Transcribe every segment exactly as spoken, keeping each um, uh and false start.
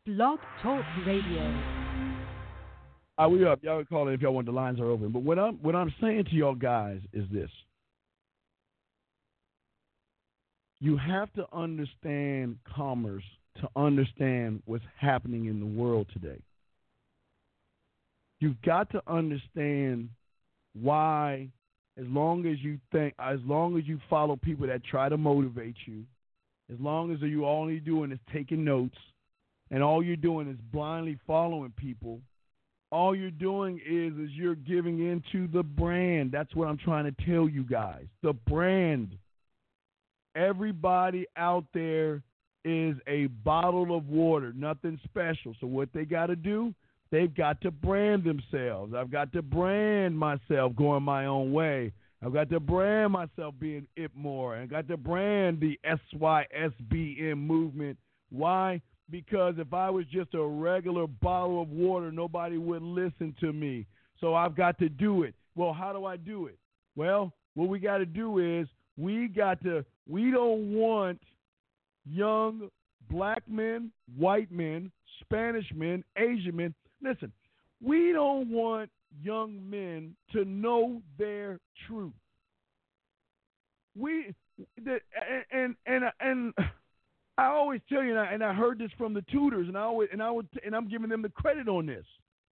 Blog Talk Radio. Uh, we up. Y'all can call in if y'all want. The lines are open. But what I'm what I'm saying to y'all guys is this: you have to understand commerce to understand what's happening in the world today. You've got to understand why, as long as you think, as long as you follow people that try to motivate you, as long as you only doing is taking notes, and all you're doing is blindly following people, all you're doing is is you're giving into the brand. That's what I'm trying to tell you guys. The brand. Everybody out there is a bottle of water, nothing special. So what they got to do, they've got to brand themselves. I've got to brand myself going my own way. I've got to brand myself being it more. I've got to brand the S Y S B M movement. Why? Because if I was just a regular bottle of water, nobody would listen to me. So I've got to do it. Well, how do I do it? Well, what we got to do is we got to, we don't want young black men, white men, Spanish men, Asian men. Listen, we don't want young men to know their truth. We, the, and, and, and, and I always tell you, and I, and I heard this from the tutors, and I always, and I would, and I'm giving them the credit on this.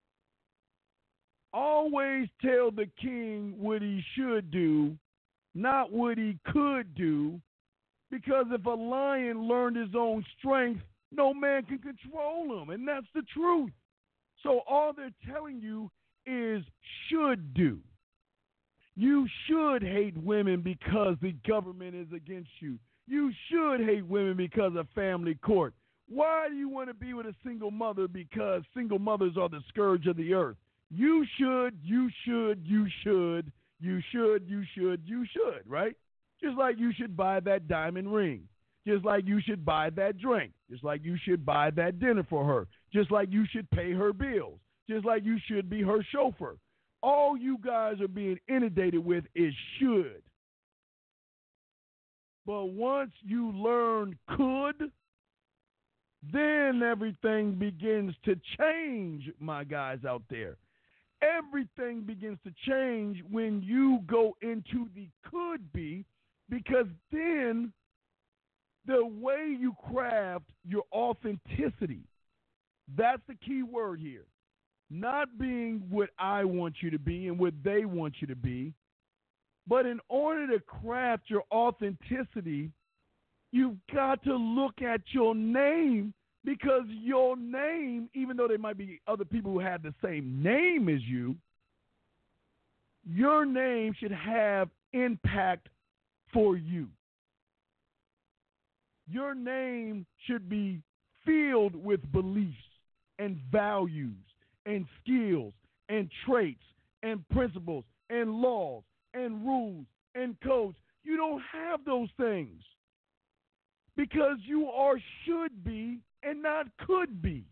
Always tell the king what he should do, not what he could do, because if a lion learned his own strength, no man can control him, and that's the truth. So all they're telling you is should do. You should hate women because the government is against you. You should hate women because of family court. Why do you want to be with a single mother? Because single mothers are the scourge of the earth. You should, you should, you should, you should, you should, you should, right? Just like you should buy that diamond ring. Just like you should buy that drink. Just like you should buy that dinner for her. Just like you should pay her bills. Just like you should be her chauffeur. All you guys are being inundated with is should. But once you learn could, then everything begins to change, my guys out there. Everything begins to change when you go into the could be, because then the way you craft your authenticity, that's the key word here. Not being what I want you to be and what they want you to be, but in order to craft your authenticity, you've got to look at your name, because your name, even though there might be other people who have the same name as you, your name should have impact for you. Your name should be filled with beliefs and values and skills and traits and principles and laws and rules and codes. You don't have those things because you are should be and not could be.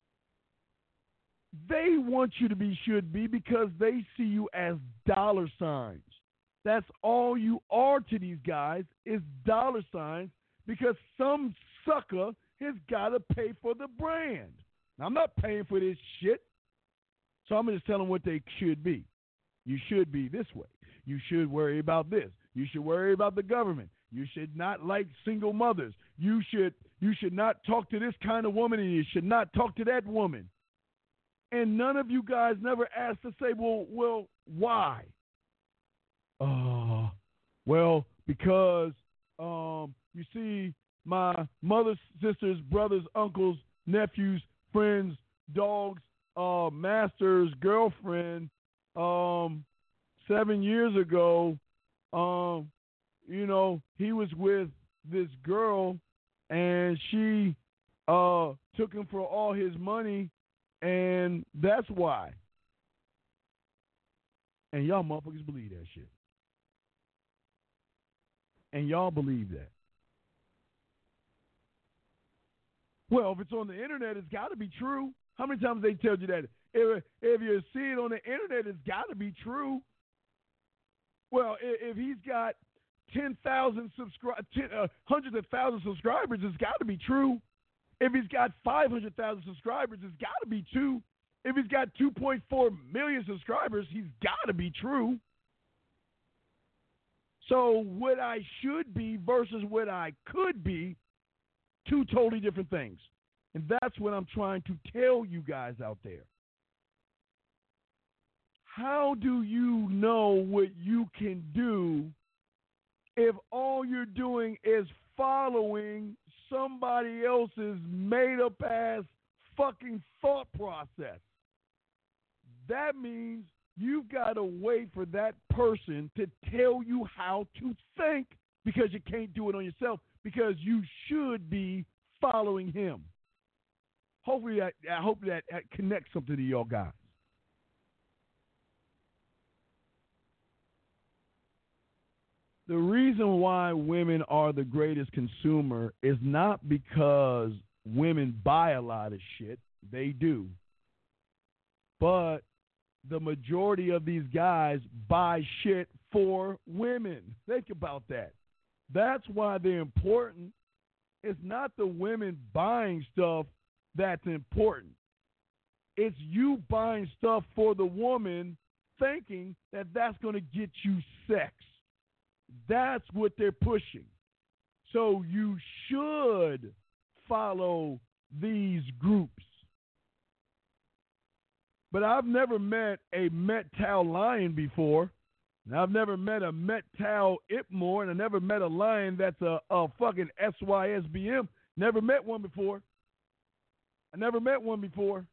They want you to be should be because they see you as dollar signs. That's all you are to these guys is dollar signs, because some sucker has got to pay for the brand. Now, I'm not paying for this shit, so I'm going to just tell them what they should be. You should be this way. You should worry about this. You should worry about the government. You should not like single mothers. You should you should not talk to this kind of woman, and you should not talk to that woman. And none of you guys never asked to say, well, well, why? Uh, well, because um, you see, my mother's sisters, brothers, uncles, nephews, friends, dogs, uh, master's girlfriend, um, seven years ago, um, you know, he was with this girl, and she uh, took him for all his money, and that's why. And y'all motherfuckers believe that shit. And y'all believe that. Well, if it's on the internet, it's got to be true. How many times they tell you that? If, if you see it on the internet, it's got to be true. Well, if, if he's got ten thousand subscribers, uh, hundreds of thousands of subscribers, it's got to be true. If he's got five hundred thousand subscribers, it's got to be two. If he's got two point four million subscribers, he's got to be true. So what I should be versus what I could be, two totally different things. And that's what I'm trying to tell you guys out there. How do you know what you can do if all you're doing is following somebody else's made-up ass fucking thought process? That means you've got to wait for that person to tell you how to think, because you can't do it on yourself, because you should be following him. Hopefully, that, I hope that, that connects something to y'all guys. The reason why women are the greatest consumer is not because women buy a lot of shit. They do. But the majority of these guys buy shit for women. Think about that. That's why they're important. It's not the women buying stuff that's important. It's you buying stuff for the woman thinking that that's going to get you sex. That's what they're pushing. So you should follow these groups. But I've never met a Met-Tal lion before. And I've never met a Met-Tal Ipmore, and I never met a lion that's a, a fucking S Y S B M. Never met one before. I never met one before.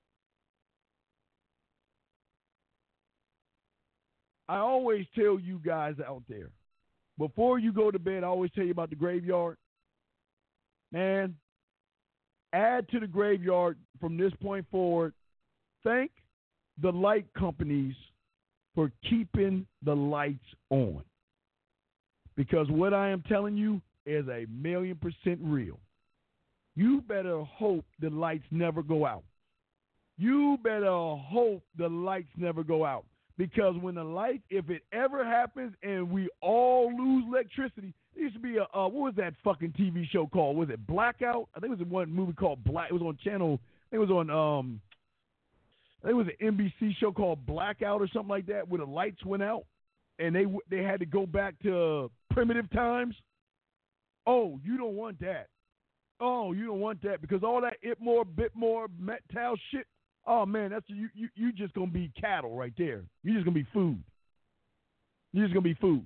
I always tell you guys out there, before you go to bed, I always tell you about the graveyard. Man, add to the graveyard from this point forward. Thank the light companies for keeping the lights on. Because what I am telling you is a million percent real. You better hope the lights never go out. You better hope the lights never go out. Because when the light, if it ever happens and we all lose electricity, there used to be a, uh, what was that fucking T V show called? Was it Blackout? I think it was one movie called Black. It was on channel, it was on, um, I think it was an N B C show called Blackout or something like that, where the lights went out and they they had to go back to primitive times. Oh, you don't want that. Oh, you don't want that, because all that it more, bit more, Met-Tal shit. Oh man, that's you. You you just gonna be cattle right there. You're just gonna be food. You're just gonna be food.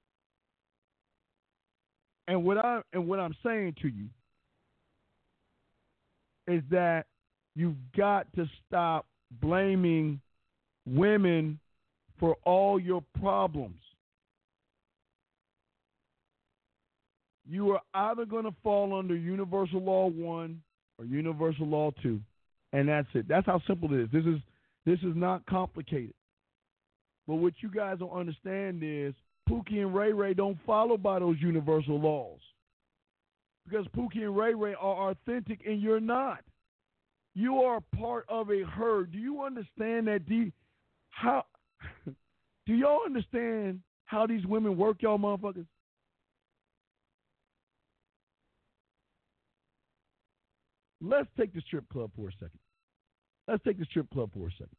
And what I and what I'm saying to you is that you've got to stop blaming women for all your problems. You are either going to fall under Universal Law one or Universal Law two, and that's it. That's how simple it is. This is this is not complicated. But what you guys don't understand is Pookie and Ray Ray don't follow by those universal laws, because Pookie and Ray Ray are authentic and you're not. You are part of a herd. Do you understand that? The, how do y'all understand how these women work, y'all motherfuckers? Let's take the strip club for a second. Let's take the strip club for a second.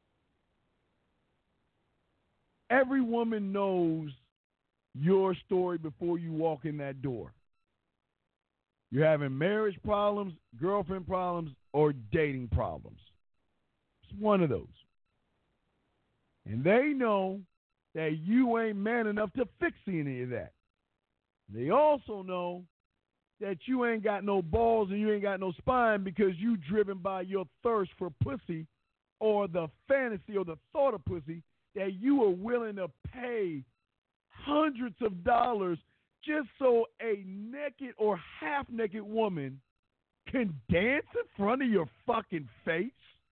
Every woman knows your story before you walk in that door. You're having marriage problems, girlfriend problems, or dating problems. It's one of those. And they know that you ain't man enough to fix any of that. They also know that you ain't got no balls and you ain't got no spine, because you driven by your thirst for pussy, or the fantasy or the thought of pussy, that you are willing to pay hundreds of dollars just so a naked or half-naked woman can dance in front of your fucking face.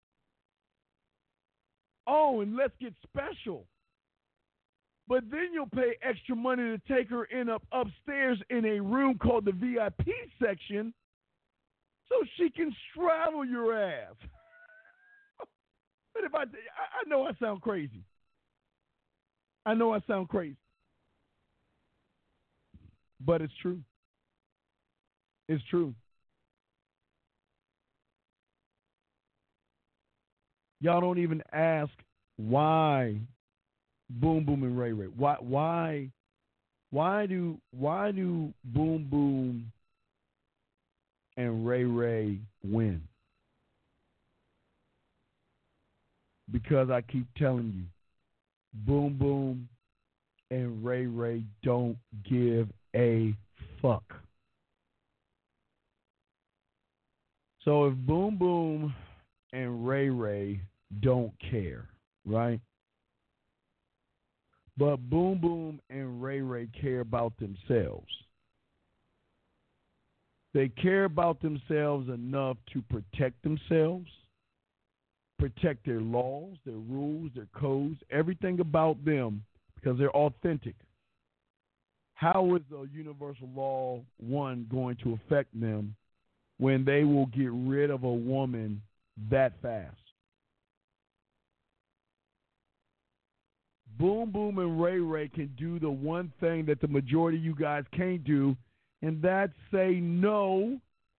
Oh, and let's get special. But then you'll pay extra money to take her in up upstairs in a room called the V I P section so she can straddle your ass. But if I, I know I sound crazy. I know I sound crazy. But it's true. It's true. Y'all don't even ask why Boom Boom and Ray Ray. Why why why do why do Boom Boom and Ray Ray win? Because I keep telling you, Boom Boom and Ray Ray don't give a fuck. So if Boom Boom and Ray Ray don't care, right? But Boom Boom and Ray Ray care about themselves. They care about themselves enough to protect themselves, protect their laws, their rules, their codes, everything about them, because they're authentic. How is the universal law one going to affect them when they will get rid of a woman that fast? Boom Boom and Ray Ray can do the one thing that the majority of you guys can't do, and that's say no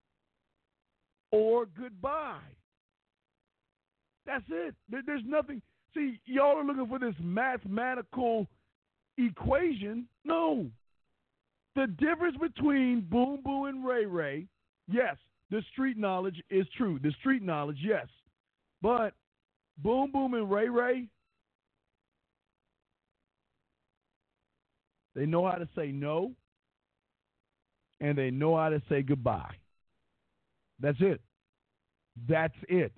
or goodbye. That's it. There, there's nothing. See, y'all are looking for this mathematical equation. No. The difference between Boom Boom and Ray Ray, yes, the street knowledge is true. The street knowledge, yes. But Boom Boom and Ray Ray, they know how to say no, and they know how to say goodbye. That's it. That's it.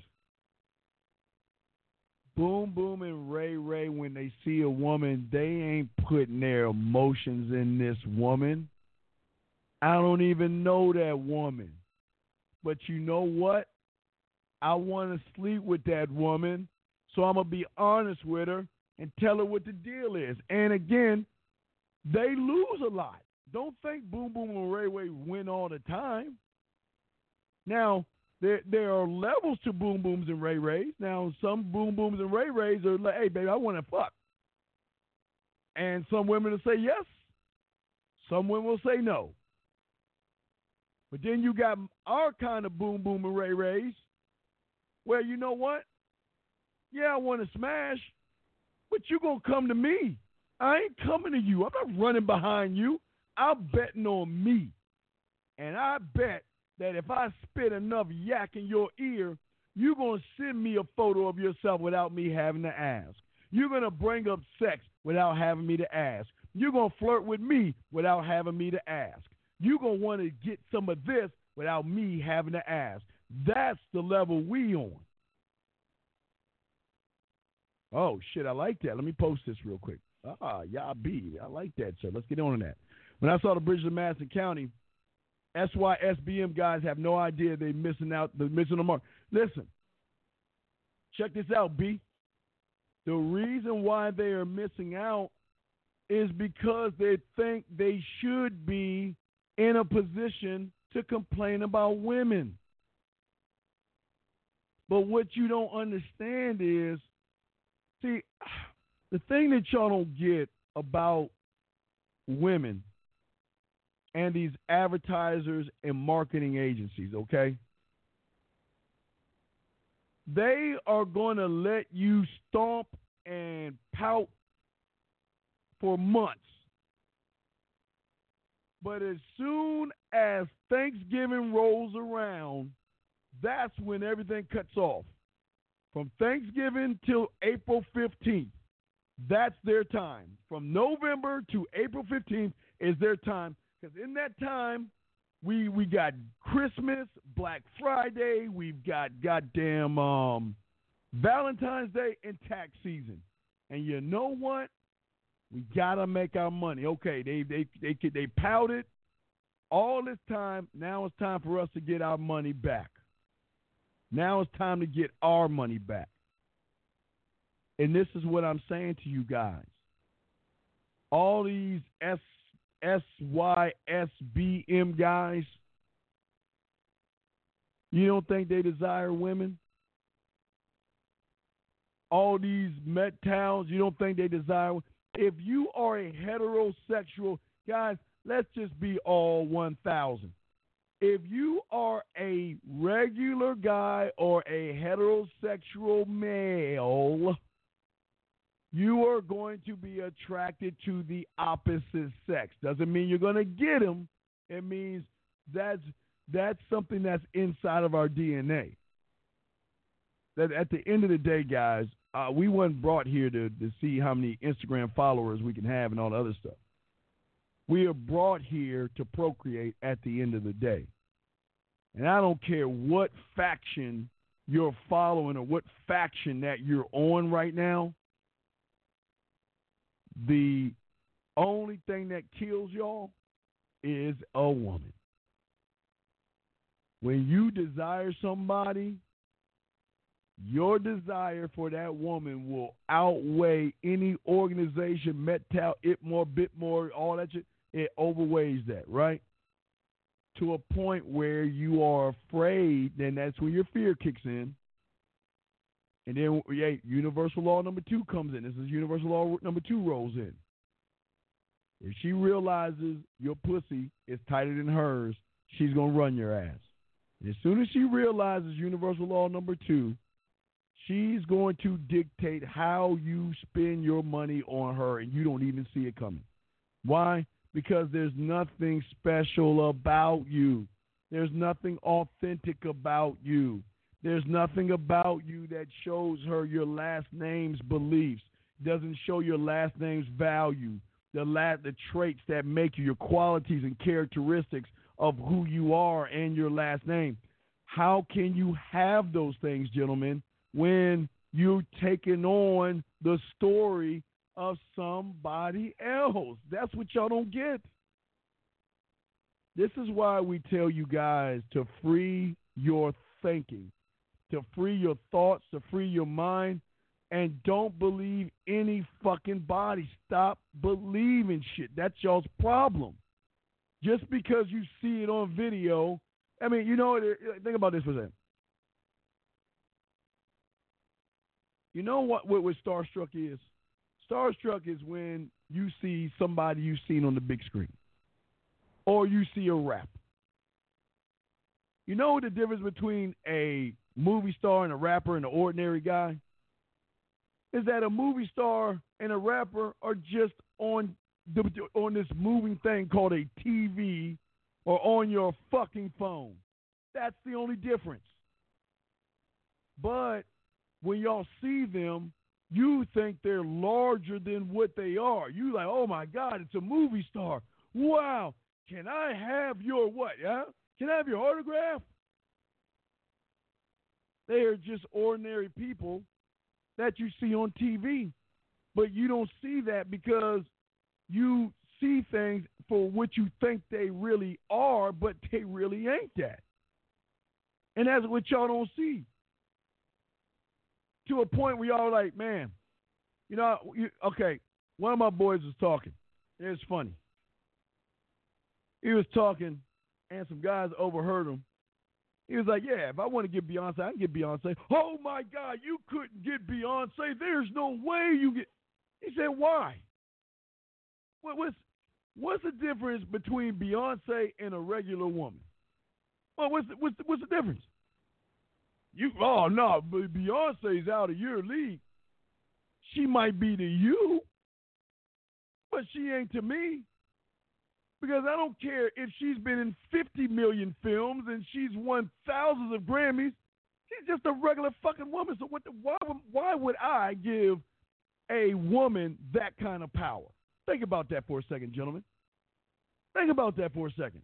Boom Boom and Ray Ray, when they see a woman, they ain't putting their emotions in this woman. I don't even know that woman. But you know what? I want to sleep with that woman, so I'm going to be honest with her and tell her what the deal is. And again, they lose a lot. Don't think Boom Boom and Ray Ray win all the time. Now, there there are levels to Boom Booms and Ray Rays. Now, some Boom Booms and Ray Rays are like, hey, baby, I want to fuck. And some women will say yes. Some women will say no. But then you got our kind of Boom Boom and Ray Rays where, you know what? Yeah, I want to smash, but you're going to come to me. I ain't coming to you. I'm not running behind you. I'm betting on me. And I bet that if I spit enough yak in your ear, you're going to send me a photo of yourself without me having to ask. You're going to bring up sex without having me to ask. You're going to flirt with me without having me to ask. You're going to want to get some of this without me having to ask. That's the level we on. Oh, shit, I like that. Let me post this real quick. Ah, y'all be. I like that, sir. Let's get on to that. When I saw the bridges of Madison County, S Y S B M guys have no idea they're missing out. They're missing the mark. Listen, check this out, B. The reason why they are missing out is because they think they should be in a position to complain about women. But what you don't understand is, see, the thing that y'all don't get about women and these advertisers and marketing agencies, okay? They are going to let you stomp and pout for months. But as soon as Thanksgiving rolls around, that's when everything cuts off. From Thanksgiving till April fifteenth, that's their time. From November to April fifteenth is their time. Because in that time, we we got Christmas, Black Friday, we've got goddamn um, Valentine's Day, and tax season. And you know what? We gotta make our money. Okay, they they they they, they pouted all this time. Now it's time for us to get our money back. Now it's time to get our money back. And this is what I'm saying to you guys. All these S S Y S B M guys, you don't think they desire women? All these Met towns, you don't think they desire women? If you are a heterosexual, guys, let's just be all one thousand. If you are a regular guy or a heterosexual male, you are going to be attracted to the opposite sex. Doesn't mean you're going to get them. It means that's that's something that's inside of our D N A. That at the end of the day, guys, uh, we weren't brought here to, to see how many Instagram followers we can have and all the other stuff. We are brought here to procreate at the end of the day. And I don't care what faction you're following or what faction that you're on right now. The only thing that kills y'all is a woman. When you desire somebody, your desire for that woman will outweigh any organization, Mettal, Itmore, Bitmore, all that shit. It overweighs that, right? To a point where you are afraid, then that's when your fear kicks in. And then, yeah, universal law number two comes in. This is universal law number two rolls in. If she realizes your pussy is tighter than hers, she's going to run your ass. And as soon as she realizes universal law number two, she's going to dictate how you spend your money on her, and you don't even see it coming. Why? Because there's nothing special about you. There's nothing authentic about you. There's nothing about you that shows her your last name's beliefs. Doesn't show your last name's value. The la- the traits that make you, your qualities and characteristics of who you are and your last name. How can you have those things, gentlemen, when you're taking on the story of somebody else? That's what y'all don't get. This is why we tell you guys to free your thinking, to free your thoughts, to free your mind, and don't believe any fucking body. Stop believing shit. That's y'all's problem. Just because you see it on video, I mean, you know, think about this for a second. You know what, what, what starstruck is? Starstruck is when you see somebody you've seen on the big screen, or you see a rapper. You know the difference between a movie star and a rapper and an ordinary guy? Is that a movie star and a rapper are just on the, on this moving thing called a T V or on your fucking phone. That's the only difference. But when y'all see them, you think they're larger than what they are. You like, oh my God, it's a movie star. Wow. Can I have your what? Yeah? Can I have your autograph? They are just ordinary people that you see on T V. But you don't see that because you see things for what you think they really are, but they really ain't that. And that's what y'all don't see. To a point where y'all are like, man, you know, you, okay, one of my boys was talking. It was funny. He was talking, and some guys overheard him. He was like, yeah, if I want to get Beyonce, I can get Beyonce. Oh, my God, you couldn't get Beyonce. There's no way you get. He said, why? What, what's, what's the difference between Beyonce and a regular woman? Well, what's the, what's the, what's the difference? You, oh, no, but Beyonce's out of your league. She might be to you, but she ain't to me. Because I don't care if she's been in fifty million films and she's won thousands of Grammys. She's just a regular fucking woman. So what? The, why, why would I give a woman that kind of power? Think about that for a second, gentlemen. Think about that for a second.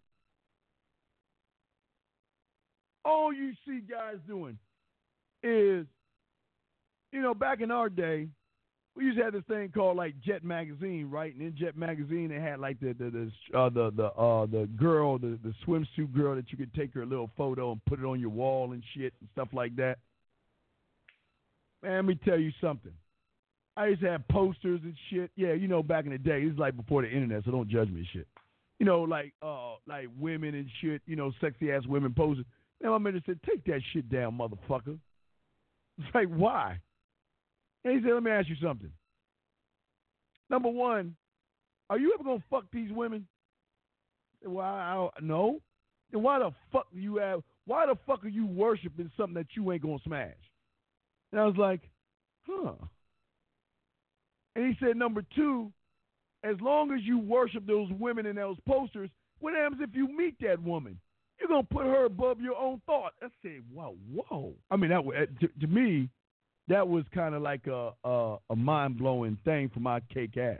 All you see guys doing is, you know, back in our day, we used to have this thing called like Jet Magazine, right? And in Jet Magazine, they had like the the the uh, the the, uh, the girl, the, the swimsuit girl that you could take her little photo and put it on your wall and shit and stuff like that. Man, let me tell you something. I used to have posters and shit. Yeah, you know, back in the day, this is like before the internet, so don't judge me and shit. You know, like uh, like women and shit. You know, sexy ass women posing. And my man said, "Take that shit down, motherfucker." It's like, why? And he said, let me ask you something. Number one, are you ever going to fuck these women? Well, I, I, no. then why the fuck do you have? Why the fuck are you worshiping something that you ain't gonna smash? And I was like, huh. And he said, number two, as long as you worship those women in those posters, what happens if you meet that woman? You're going to put her above your own thought. I said, wow, whoa. I mean, that to, to me, that was kind of like a, a, a mind-blowing thing for my cake ass.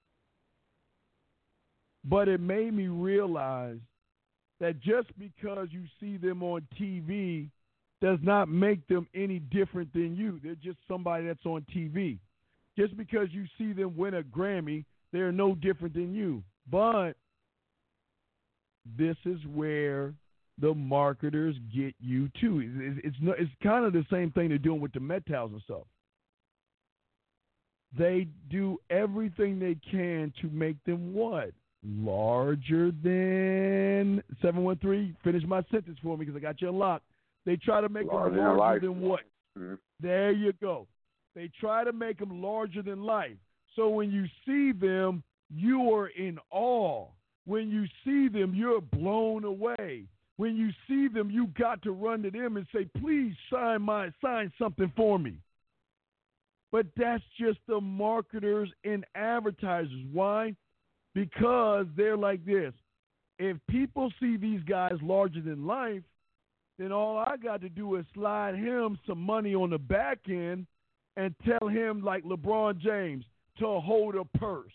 But it made me realize that just because you see them on T V does not make them any different than you. They're just somebody that's on T V. Just because you see them win a Grammy, they're no different than you. But this is where the marketers get you too. It's, it's, no, it's kind of the same thing they're doing with the Metals and stuff. They do everything they can to make them what? Larger than seven one three. Finish my sentence for me because I got you unlocked. They try to make larger them larger than, than what? Mm-hmm. There you go. They try to make them larger than life. So when you see them, you are in awe. When you see them, you're blown away. When you see them, you got to run to them and say, please sign my sign something for me. But that's just the marketers and advertisers. Why? Because they're like this. If people see these guys larger than life, then all I got to do is slide him some money on the back end and tell him, like LeBron James, to hold a purse.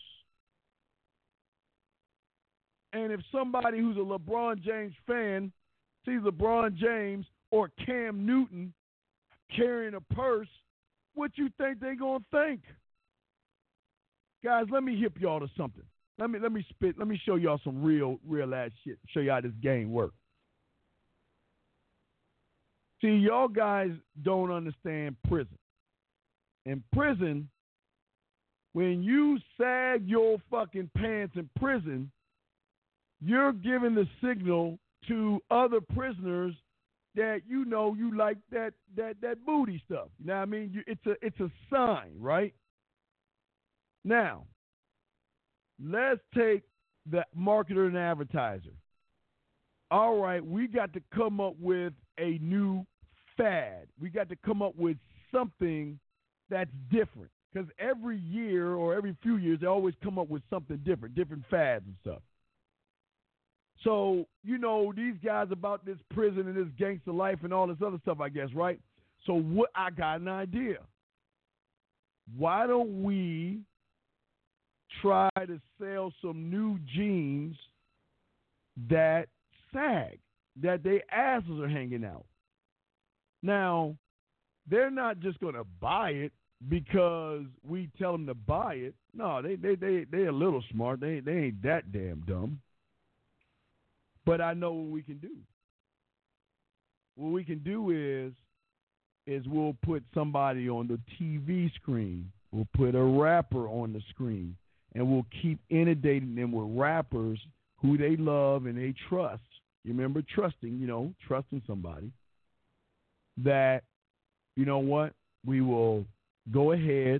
And if somebody who's a LeBron James fan sees LeBron James or Cam Newton carrying a purse, what you think they're going to think? Guys, let me hip y'all to something. Let me let me spit. Let me show y'all some real, real ass shit. Show y'all how this game works. See, y'all guys don't understand prison. In prison, when you sag your fucking pants in prison, you're giving the signal to other prisoners that you know you like that that that booty stuff. You know what I mean? You, it's a it's a sign, right? Now, let's take the marketer and advertiser. All right, we got to come up with a new fad. We got to come up with something that's different. Because every year or every few years, they always come up with something different, different fads and stuff. So, you know, these guys about this prison and this gangster life and all this other stuff, I guess, right? So what? I got an idea. Why don't we try to sell some new jeans that sag, that their asses are hanging out? Now, they're not just going to buy it because we tell them to buy it. No, they they they they a little smart. They they ain't that damn dumb. But I know what we can do. What we can do is is we'll put somebody on the T V screen. We'll put a rapper on the screen, and we'll keep inundating them with rappers who they love and they trust. You remember trusting, you know, trusting somebody. That, you know what, we will go ahead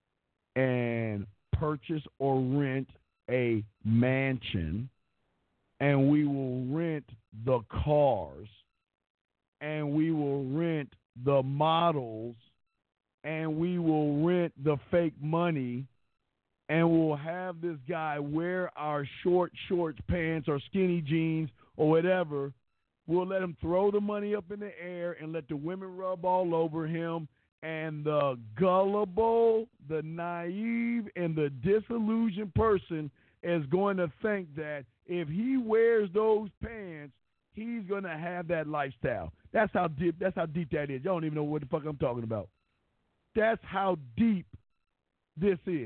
and purchase or rent a mansion, and we will rent the cars, and we will rent the models, and we will rent the fake money, and we'll have this guy wear our short shorts, pants, or skinny jeans, or whatever. We'll let him throw the money up in the air and let the women rub all over him. And the gullible, the naive, and the disillusioned person is going to think that if he wears those pants, he's going to have that lifestyle. That's how deep. That's how deep that is. Y'all don't even know what the fuck I'm talking about. That's how deep this is.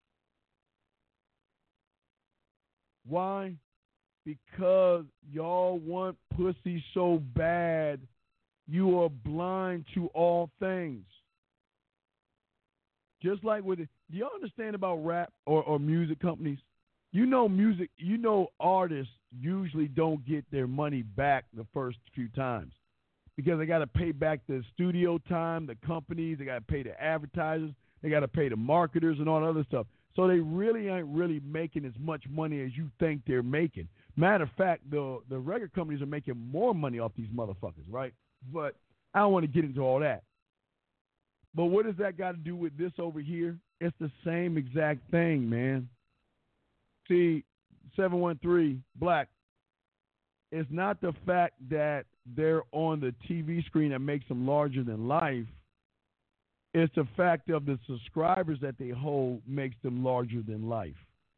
Why? Because y'all want pussy so bad, you are blind to all things. Just like with it, do y'all understand about rap or, or music companies? You know music, you know artists usually don't get their money back the first few times because they got to pay back the studio time, the companies, they got to pay the advertisers, they got to pay the marketers and all that other stuff. So they really ain't really making as much money as you think they're making. Matter of fact, the the record companies are making more money off these motherfuckers, right? But I don't want to get into all that. But what does that got to do with this over here? It's the same exact thing, man. See, seven one three, Black, it's not the fact that they're on the T V screen that makes them larger than life. It's the fact of the subscribers that they hold makes them larger than life.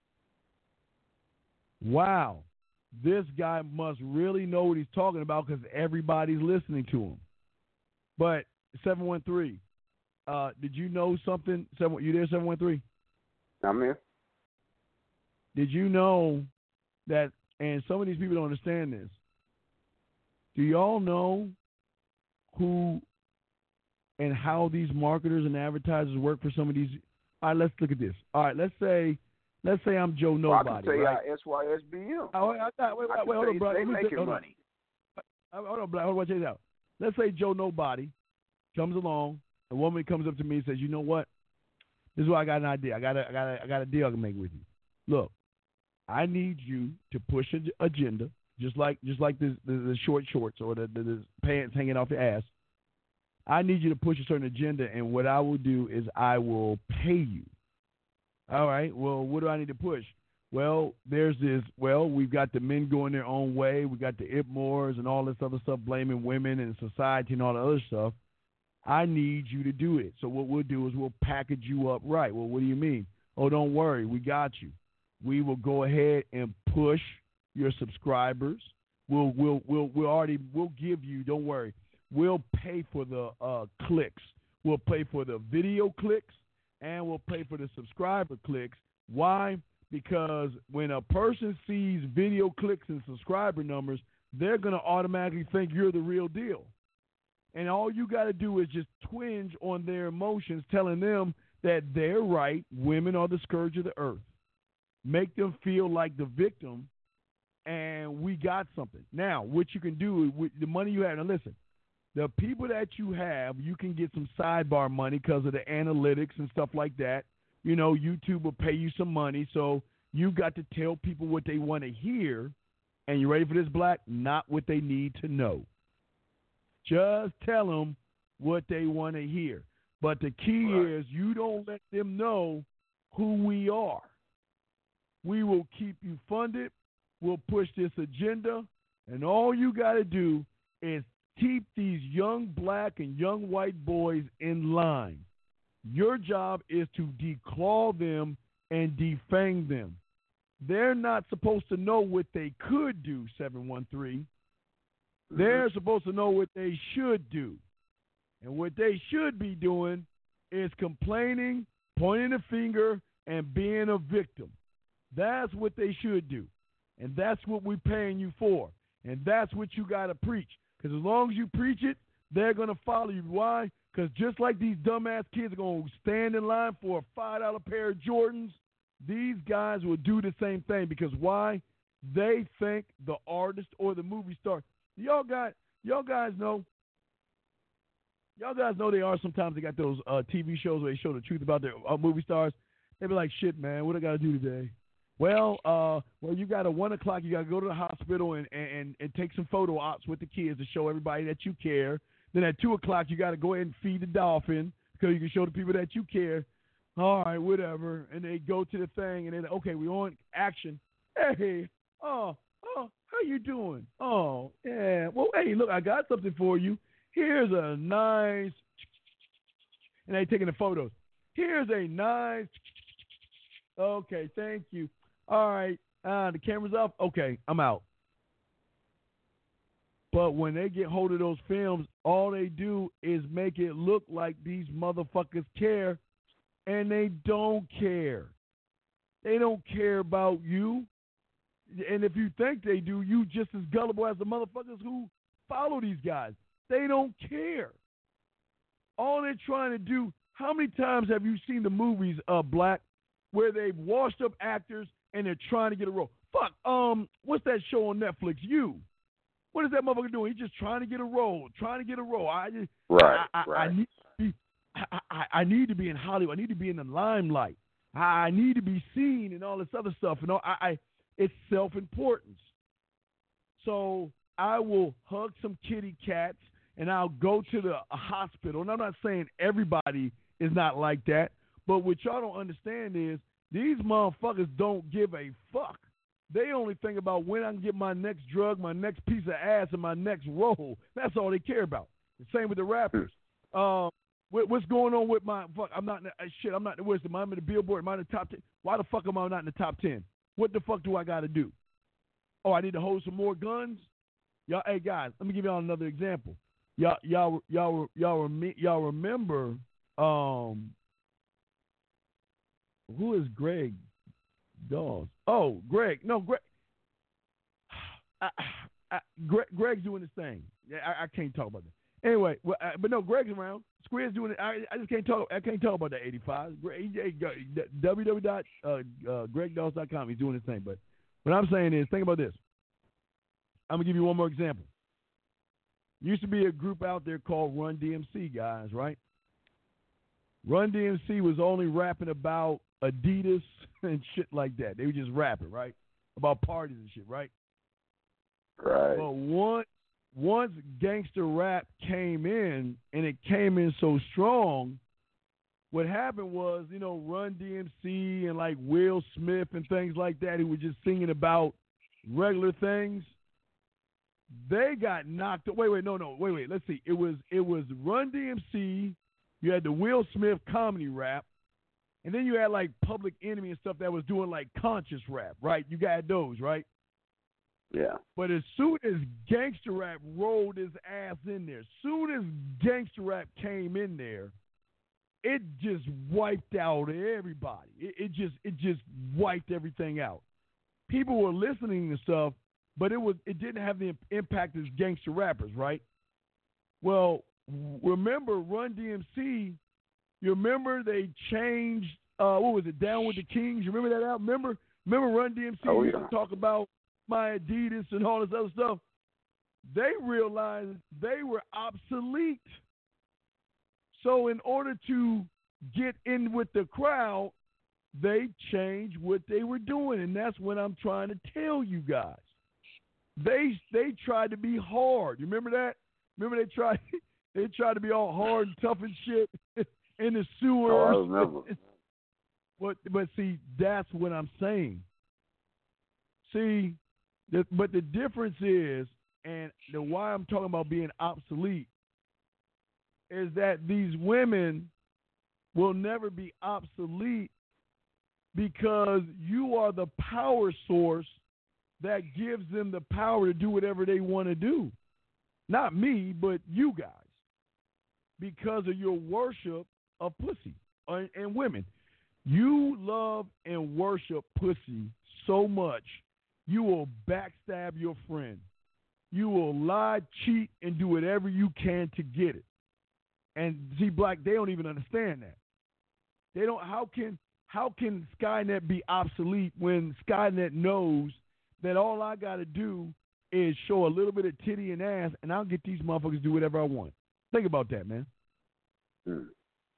Wow. This guy must really know what he's talking about because everybody's listening to him. But seven one three, uh, did you know something? Seven, you there, seven one three? I'm here. Did you know that, and some of these people don't understand this, do y'all know who and how these marketers and advertisers work for some of these? All right, let's look at this. All right, let's say let's say I'm Joe Nobody. Well, I can tell right? you S Y S B M. Oh, wait, wait, wait, wait, wait hold on, bro. They making hold money. On. Hold on, Black. Hold on, check this out. Let's say Joe Nobody comes along, a woman comes up to me and says, "You know what? This is why I got an idea. I got a, I got a, I got a deal I can make with you. Look, I need you to push an agenda, just like just like the, the, the short shorts or the, the, the pants hanging off your ass. I need you to push a certain agenda, and what I will do is I will pay you. All right, well, what do I need to push? Well, there's this, well, we've got the men going their own way. We got the Ipmores and all this other stuff, blaming women and society and all the other stuff. I need you to do it. So what we'll do is we'll package you up right. Well, what do you mean? Oh, don't worry. We got you. We will go ahead and push your subscribers. We'll, we'll, we'll, we'll already, we'll give you, don't worry. We'll pay for the uh, clicks. We'll pay for the video clicks, and we'll pay for the subscriber clicks. Why? Because when a person sees video clicks and subscriber numbers, they're going to automatically think you're the real deal. And all you got to do is just twinge on their emotions, telling them that they're right, women are the scourge of the earth. Make them feel like the victim, and we got something. Now, what you can do with the money you have, now listen, the people that you have, you can get some sidebar money because of the analytics and stuff like that. You know, YouTube will pay you some money, so you got to tell people what they want to hear. And you ready for this, Black? Not what they need to know. Just tell them what they want to hear. But the key right. is you don't let them know who we are. We will keep you funded. We'll push this agenda. And all you got to do is keep these young black and young white boys in line. Your job is to declaw them and defang them. They're not supposed to know what they could do, seven one three. Mm-hmm. They're supposed to know what they should do. And what they should be doing is complaining, pointing a finger, and being a victim. That's what they should do. And that's what we're paying you for. And that's what you got to preach. Because as long as you preach it, they're going to follow you. Why? Because just like these dumbass kids are going to stand in line for a five dollar pair of Jordans, these guys will do the same thing. Because why? They think the artist or the movie star. Y'all got, y'all guys know, y'all guys know they are sometimes they got those uh, T V shows where they show the truth about their uh, movie stars. They be like, shit, man, what I got to do today? Well, uh, well, you got at one o'clock, you got to go to the hospital and, and, and take some photo ops with the kids to show everybody that you care. Then at two o'clock, you got to go ahead and feed the dolphin because you can show the people that you care. All right, whatever. And they go to the thing, and then, okay, we're on action. Hey, oh, oh, how you doing? Oh, yeah. Well, hey, look, I got something for you. Here's a nice, and they taking the photos. Here's a nice, okay, thank you. All right, uh, the camera's off. Okay, I'm out. But when they get hold of those films, all they do is make it look like these motherfuckers care, and they don't care. They don't care about you. And if you think they do, you just as gullible as the motherfuckers who follow these guys. They don't care. All they're trying to do, how many times have you seen the movies, uh, Black, where they've washed up actors and they're trying to get a role? Fuck, um, what's that show on Netflix? You. What is that motherfucker doing? He's just trying to get a role, trying to get a role. I just, right, I, I, right. I need to be, I, I, I need to be in Hollywood. I need to be in the limelight. I, I need to be seen and all this other stuff. You know, I, I it's self-importance. So I will hug some kitty cats and I'll go to the hospital. And I'm not saying everybody is not like that, but what y'all don't understand is these motherfuckers don't give a fuck. They only think about when I can get my next drug, my next piece of ass, and my next roll. That's all they care about. The same with the rappers. Um, what, what's going on with my fuck? I'm not in the, uh, shit. I'm not in the where's the am I in the Billboard? Am I in the top ten? Why the fuck am I not in the top ten? What the fuck do I got to do? Oh, I need to hold some more guns. Y'all, hey guys, let me give y'all another example. Y'all, y'all, y'all, y'all, y'all remember um, who is Greg Dawes? Oh, Greg. No, Greg. I, I, Greg Greg's doing his thing. Yeah, I, I can't talk about that. Anyway, well, uh, but no, Greg's around. Square's doing it. I, I just can't talk. I can't talk about that eighty-five. w w w dot greg dawes dot com. He's doing his thing. But what I'm saying is, think about this. I'm gonna give you one more example. Used to be a group out there called Run D M C, guys, right? Run D M C was only rapping about Adidas and shit like that. They were just rapping, right? About parties and shit, right? Right. But once, once gangster rap came in, and it came in so strong, what happened was, you know, Run D M C and like Will Smith and things like that, who were just singing about regular things, they got knocked. Wait, wait, no, no, wait, wait. Let's see. It was it was Run D M C. You had the Will Smith comedy rap, and then you had like Public Enemy and stuff that was doing like conscious rap, right? You got those, right? Yeah. But as soon as gangster rap rolled his ass in there, as soon as gangster rap came in there, it just wiped out everybody. It, it just it just wiped everything out. People were listening to stuff, but it was it didn't have the impact as gangster rappers, right? Well, remember Run D M C? You remember they changed? Uh, what was it? Down with the Kings. You remember that album? Remember? Remember Run D M C Oh, used yeah. to talk about my Adidas and all this other stuff. They realized they were obsolete. So in order to get in with the crowd, they changed what they were doing, and that's what I'm trying to tell you guys. They they tried to be hard. You remember that? Remember they tried they tried to be all hard and tough and shit in the sewers. Oh, I remember. But but see, that's what I'm saying. See, the, but the difference is, and the why I'm talking about being obsolete, is that these women will never be obsolete because you are the power source that gives them the power to do whatever they want to do. Not me, but you guys. Because of your worship of pussy and, and women. You love and worship pussy so much, you will backstab your friend. You will lie, cheat, and do whatever you can to get it. And see, Black, they don't even understand that. They don't. How can how can Skynet be obsolete when Skynet knows that all I got to do is show a little bit of titty and ass, and I'll get these motherfuckers to do whatever I want. Think about that, man. Hmm.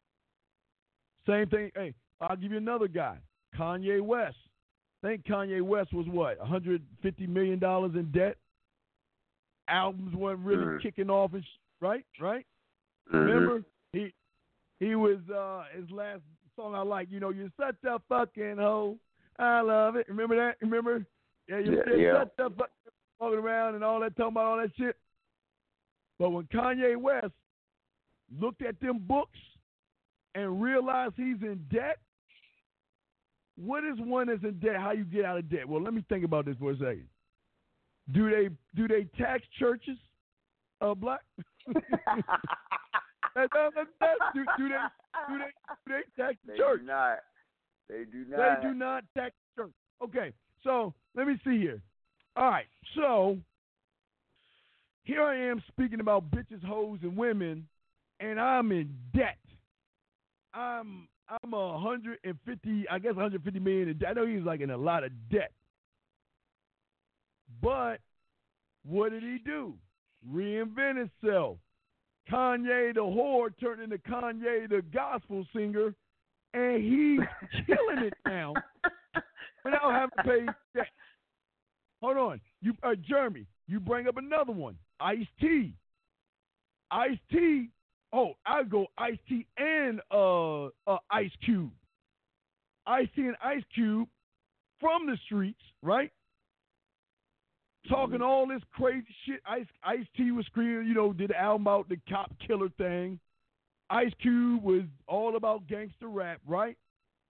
Same thing. Hey, I'll give you another guy, Kanye West. I think Kanye West was what, one hundred fifty million dollars in debt? Albums weren't really Mm. kicking off, and sh- right? Right? Mm-hmm. Remember, he he was uh, his last song I like. You know, you're such a fucking hoe. I love it. Remember that? Remember? Yeah, you're Yeah, yeah. such a fucking walking around and all that, talking about all that shit. But when Kanye West looked at them books and realized he's in debt, what is one that's in debt? How you get out of debt? Well, let me think about this for a second. Do they do they tax churches? Uh, Black? do, do, do they do they do they tax the They church? do not. They do not. They do not tax the church. Okay, so let me see here. All right, so here I am speaking about bitches, hoes, and women, and I'm in debt. I'm I'm a hundred and fifty, I guess one hundred fifty million in debt. I know he's like in a lot of debt. But what did he do? Reinvent himself. Kanye the whore turned into Kanye the gospel singer, and he's killing it now without having to pay debt. Hold on, you, uh, Jeremy. You bring up another one, Ice-T. Ice-T, oh, I go Ice-T and uh, uh, Ice Cube. Ice-T and Ice Cube from the streets, right? Talking all this crazy shit. Ice Ice-T was screaming, you know, did the album about the cop killer thing. Ice Cube was all about gangster rap, right?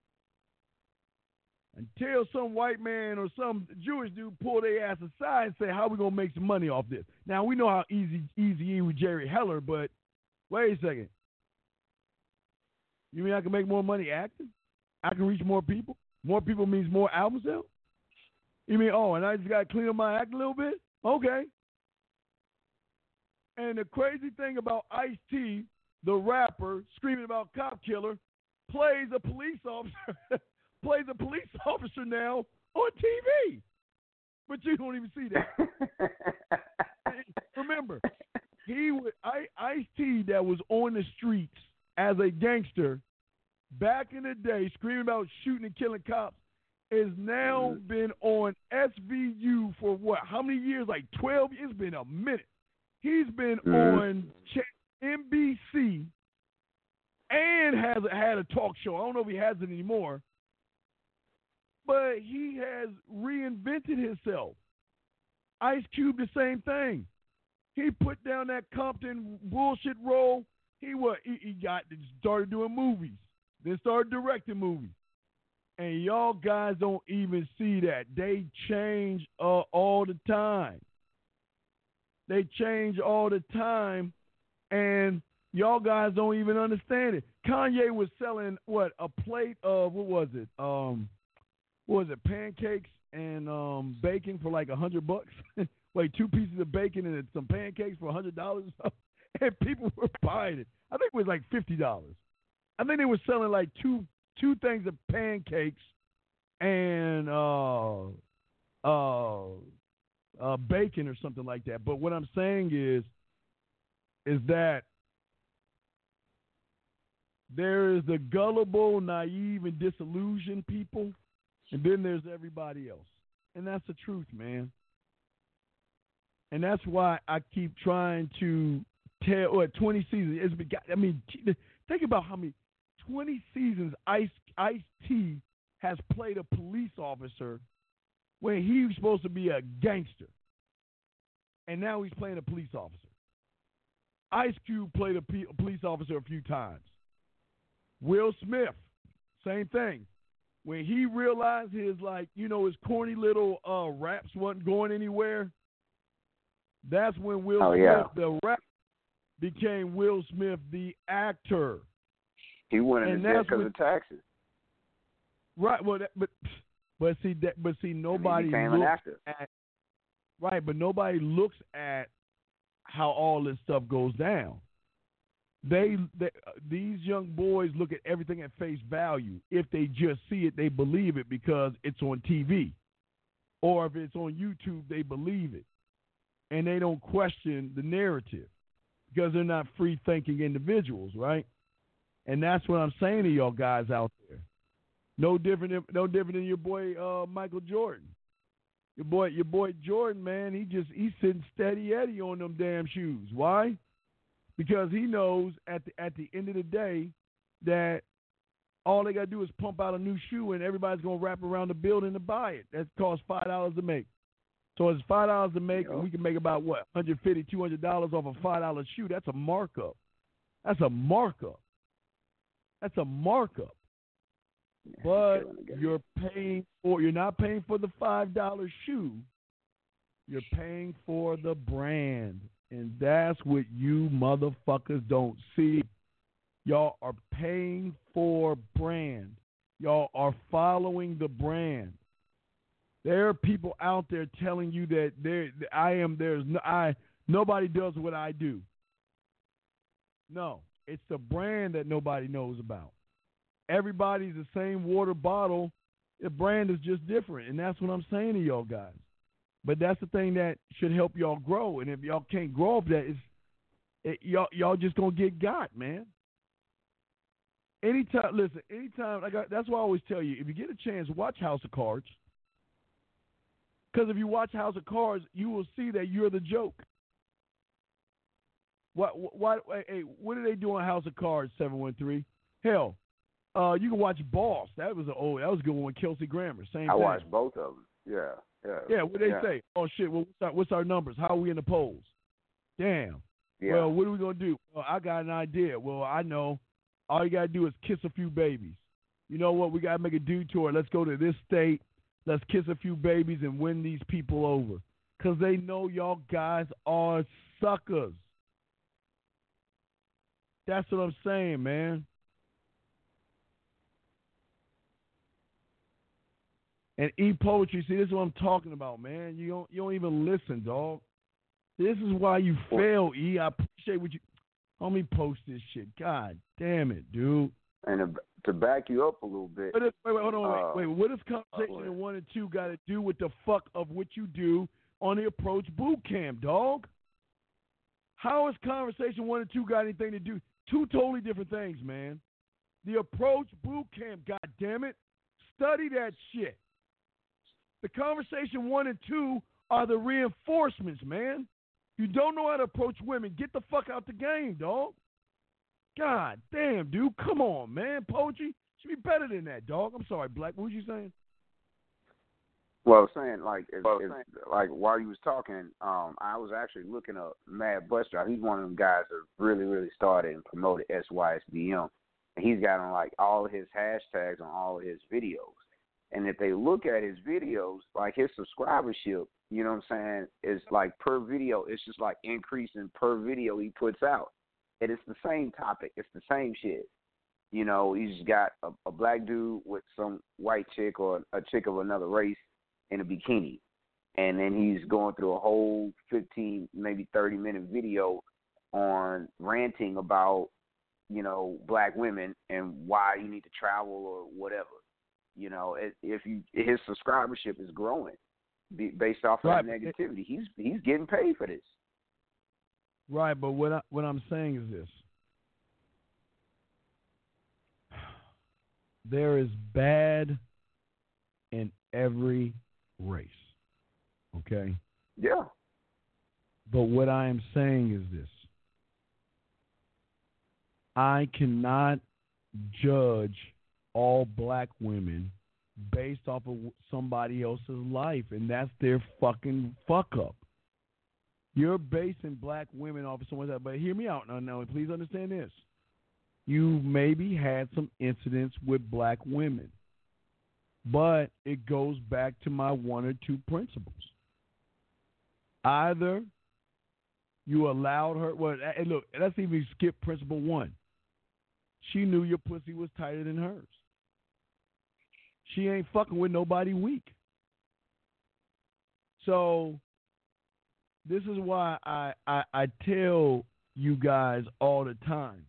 Until some white man or some Jewish dude pull their ass aside and say, how we going to make some money off this? Now, we know how easy easy with Jerry Heller, but wait a second. You mean I can make more money acting? I can reach more people? More people means more album sales? You mean, oh, and I just got to clean up my act a little bit? Okay. And the crazy thing about Ice-T, the rapper, screaming about cop killer, plays a police officer, plays a police officer now on T V. But you don't even see that. Remember, he was, I, Ice-T that was on the streets as a gangster back in the day, screaming about shooting and killing cops, is now mm-hmm. been on S V U for what? How many years? Like twelve? It's been a minute. He's been mm-hmm. on N B C and has had a talk show. I don't know if he has it anymore, but he has reinvented himself. Ice Cube, the same thing. He put down that Compton bullshit role. He what? He, he got started doing movies, then started directing movies. And y'all guys don't even see that. They change uh, all the time. They change all the time, and y'all guys don't even understand it. Kanye was selling, what, a plate of, what was it? Um, what was it, pancakes and um, bacon for like a hundred bucks? Like two pieces of bacon and some pancakes for a hundred dollars. And people were buying it. I think it was like fifty dollars. I think they were selling like two two things of pancakes and uh, uh, uh, bacon or something like that. But what I'm saying is, is that there is the gullible, naive, and disillusioned people, and then there's everybody else. And that's the truth, man. And that's why I keep trying to tell, what, twenty seasons. It's been, I mean, think about how many, twenty seasons Ice, Ice-T has played a police officer when he was supposed to be a gangster. And now he's playing a police officer. Ice Cube played a, P, a police officer a few times. Will Smith, same thing. When he realized his, like, you know, his corny little uh, raps wasn't going anywhere, that's when Will oh, Smith, yeah. the rap, became Will Smith, the actor. He went in jail because of taxes. Right. Well, that, but but see that. But see, nobody looks at. Right, but nobody looks at how all this stuff goes down. They, they these young boys look at everything at face value. If they just see it, they believe it because it's on T V, or if it's on YouTube, they believe it, and they don't question the narrative because they're not free-thinking individuals, right? And that's what I'm saying to y'all guys out there. No different, than, no different than your boy uh, Michael Jordan. Your boy, your boy Jordan, man, he just he's sitting steady Eddie on them damn shoes. Why? Because he knows at the at the end of the day that all they gotta do is pump out a new shoe and everybody's gonna wrap around the building to buy it. That costs five dollars to make. So it's five dollars to make, and we can make about what, one hundred fifty dollars, two hundred dollars off a five dollar shoe. That's a markup. That's a markup. That's a markup. But you're paying for, you're not paying for the five dollar shoe. You're paying for the brand. And that's what you motherfuckers don't see. Y'all are paying for brand. Y'all are following the brand. There are people out there telling you that there I am there's no I nobody does what I do. No, it's the brand that nobody knows about. Everybody's the same water bottle. The brand is just different, and that's what I'm saying to y'all guys. But that's the thing that should help y'all grow. And if y'all can't grow up, that is, it, y'all y'all just gonna get got, man. Anytime, listen. Anytime, I got. That's why I always tell you, if you get a chance, watch House of Cards. Because if you watch House of Cards, you will see that you're the joke. What? What? Hey, what do they do on House of Cards? Seven one three. Hell, uh, you can watch Boss. That was an old. That was a good one with Kelsey Grammer. Same I thing. watched both of them. Yeah. Yeah. Yeah. What they yeah. say? Oh shit. Well, what's our, what's our numbers? How are we in the polls? Damn. Yeah. Well, what are we gonna do? Well, I got an idea. Well, I know. All you gotta do is kiss a few babies. You know what? We gotta make a detour. Let's go to this state. Let's kiss a few babies and win these people over. Because they know y'all guys are suckers. That's what I'm saying, man. And e-poetry, see, this is what I'm talking about, man. You don't, you don't even listen, dog. This is why you fail, E. I appreciate what you... Let me post this shit. God damn it, dude. And to back you up a little bit. Wait, wait, wait hold on, uh, wait, wait. What does conversation uh, in one and two got to do with the fuck of what you do on the Approach Boot Camp, dog? How has conversation one and two got anything to do? Two totally different things, man. The Approach Boot Camp, God damn it. Study that shit. The conversation one and two are the reinforcements, man. You don't know how to approach women. Get the fuck out the game, dog. God damn, dude. Come on, man. Poetry should be better than that, dog. I'm sorry, Black. What was you saying? Well, I was saying, like, it's, it's, like while you was talking, um, I was actually looking up Mad Buster. He's one of them guys that really, really started and promoted S Y S B M. And he's got on, like, all of his hashtags on all of his videos. And if they look at his videos, like, his subscribership, you know what I'm saying, is, like, per video, it's just, like, increasing per video he puts out. And it's the same topic. It's the same shit. You know, he's got a, a black dude with some white chick or a chick of another race in a bikini. And then he's going through a whole fifteen, maybe thirty-minute video on ranting about, you know, black women and why you need to travel or whatever. You know, if you his subscribership is growing based off of right. that negativity. He's he's getting paid for this. Right, but what I, what I'm saying is this: there is bad in every race. Okay? Yeah. But what I am saying is this: I cannot judge all black women based off of somebody else's life, and that's their fucking fuck up. You're basing black women off of someone else, but hear me out now, now. Please understand this. You maybe had some incidents with black women, but it goes back to my one or two principles. Either you allowed her, well, hey, look, let's even skip principle one. She knew your pussy was tighter than hers. She ain't fucking with nobody weak. So this is why I, I, I tell you guys all the time,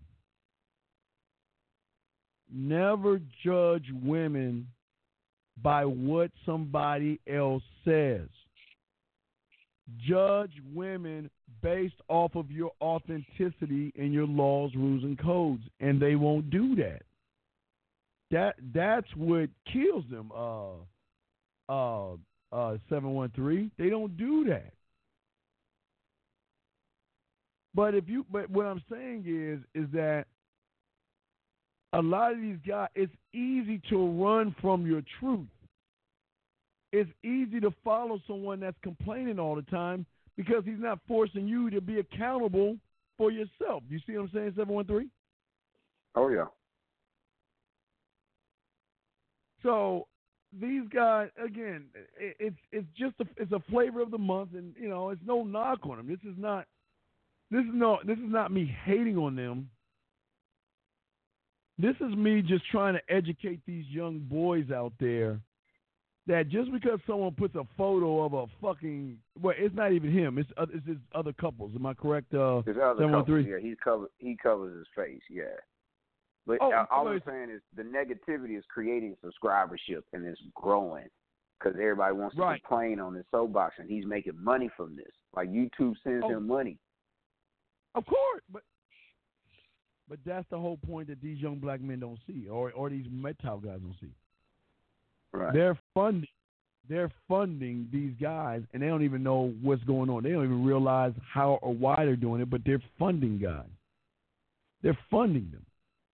never judge women by what somebody else says. Judge women based off of your authenticity and your laws, rules, and codes, and they won't do that. That that's what kills them. Uh, uh, uh, seven one three. They don't do that. But if you, but what I'm saying is, is that a lot of these guys, it's easy to run from your truth. It's easy to follow someone that's complaining all the time because he's not forcing you to be accountable for yourself. You see what I'm saying, seven one three? Oh, yeah. So these guys, again, it, it's it's just a, it's a flavor of the month, and you know, it's no knock on them. This is not this is no this is not me hating on them. This is me just trying to educate these young boys out there that just because someone puts a photo of a fucking, well, it's not even him. It's uh, it's his other couples. Am I correct? Uh, His other couples, yeah. He covers he covers his face, yeah. But oh, all I'm saying is the negativity is creating subscribership and it's growing because everybody wants to right. complain on this soapbox, and he's making money from this. Like YouTube sends oh, him money. Of course, but but that's the whole point that these young black men don't see, or or these metal guys don't see. Right. They're funding they're funding these guys, and they don't even know what's going on. They don't even realize how or why they're doing it, but they're funding guys. They're funding them.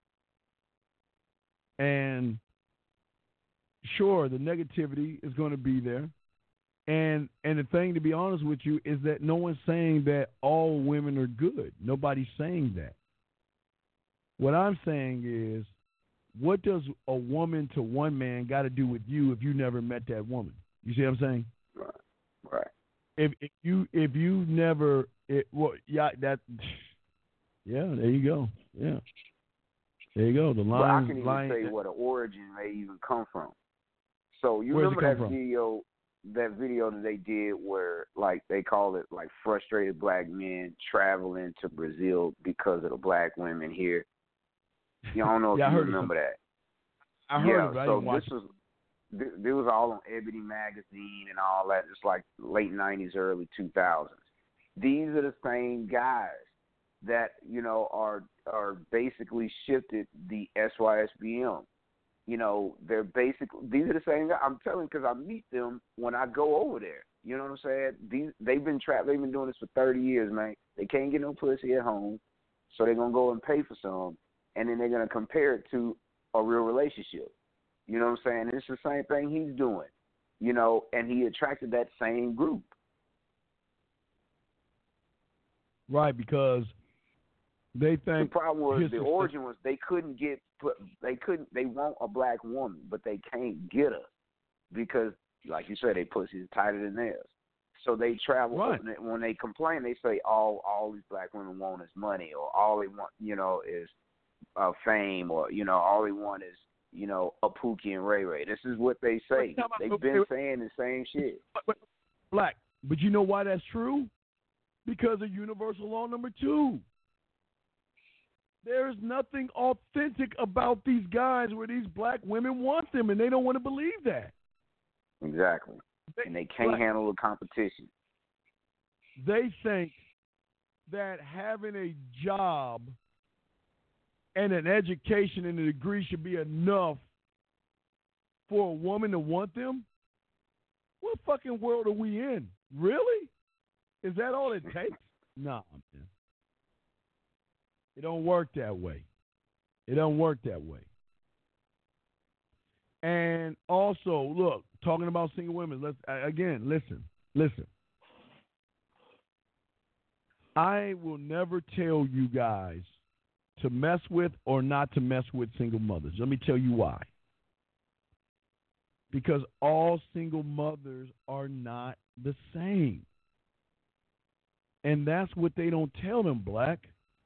And sure, the negativity is going to be there. And and the thing, to be honest with you, is that no one's saying that all women are good. Nobody's saying that. What I'm saying is, what does a woman to one man got to do with you if you never met that woman? You see what I'm saying? Right. Right. If if you if you never it well yeah that yeah there you go yeah there you go the line. But I can even line, say where the origin may even come from. So you Where's remember that from? video that video that they did where like they call it like frustrated black men traveling to Brazil because of the black women here. You don't know if yeah, you I heard remember that. I heard yeah, of it. I so didn't watch this was th- this was all on Ebony magazine and all that. It's like late nineties, early two thousands. These are the same guys that you know are are basically shifted the S Y S B M. You know, they're basically these are the same guys. I'm telling you because I meet them when I go over there. You know what I'm saying? These they've been trapped. They've been doing this for thirty years, man. They can't get no pussy at home, so they're gonna go and pay for some, and then they're gonna compare it to a real relationship. You know what I'm saying? And it's the same thing he's doing. You know, and he attracted that same group. right because they think the problem was his the success- origin was they couldn't get they couldn't they want a black woman, but they can't get her because, like you said, they pussy is tighter than theirs. So they travel right. when, they, when they complain. They say all all these black women want is money, or all they want, you know, is uh, fame, or you know, all they want is you know a Pookie and Ray Ray. This is what they say. They've been saying the same shit. But, but, black, but you know why that's true? Because of universal law number two. There's nothing authentic about these guys where these black women want them, and they don't want to believe that. Exactly. They, and they can't black, handle the competition. They think that having a job and an education and a degree should be enough for a woman to want them? What fucking world are we in? Really? Is that all it takes? Nah, man. It don't work that way. It don't work that way. And also, look, talking about single women, let's again, listen, listen. I will never tell you guys to mess with or not to mess with single mothers. Let me tell you why. Because all single mothers are not the same. And that's what they don't tell them, Black.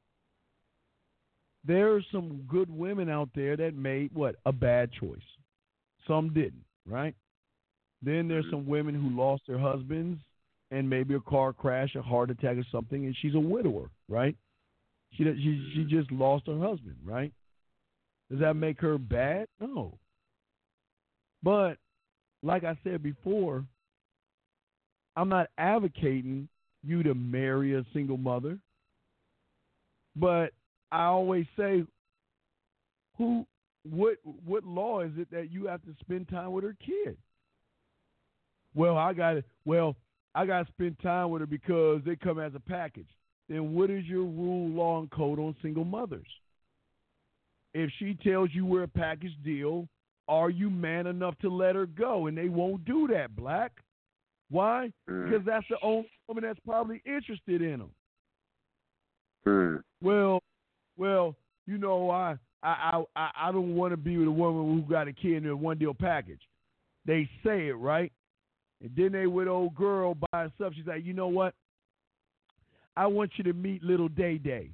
There are some good women out there that made, what, a bad choice. Some didn't, right? Then there's some women who lost their husbands and maybe a car crash, a heart attack or something, and she's a widower, right? She she she just lost her husband, right? Does that make her bad? No. But like I said before, I'm not advocating you to marry a single mother. But I always say, who, what, what law is it that you have to spend time with her kid? Well, I got to. Well, I got to spend time with her because they come as a package. Then what is your rule, law, and code on single mothers? If she tells you we're a package deal, are you man enough to let her go? And they won't do that, Black. Why? Mm. Because that's the only woman that's probably interested in them. Mm. Well, well, you know, I I I, I don't want to be with a woman who got a kid in a one deal package. They say it, right? And then they with old girl by herself. She's like, you know what? I want you to meet little Day Day.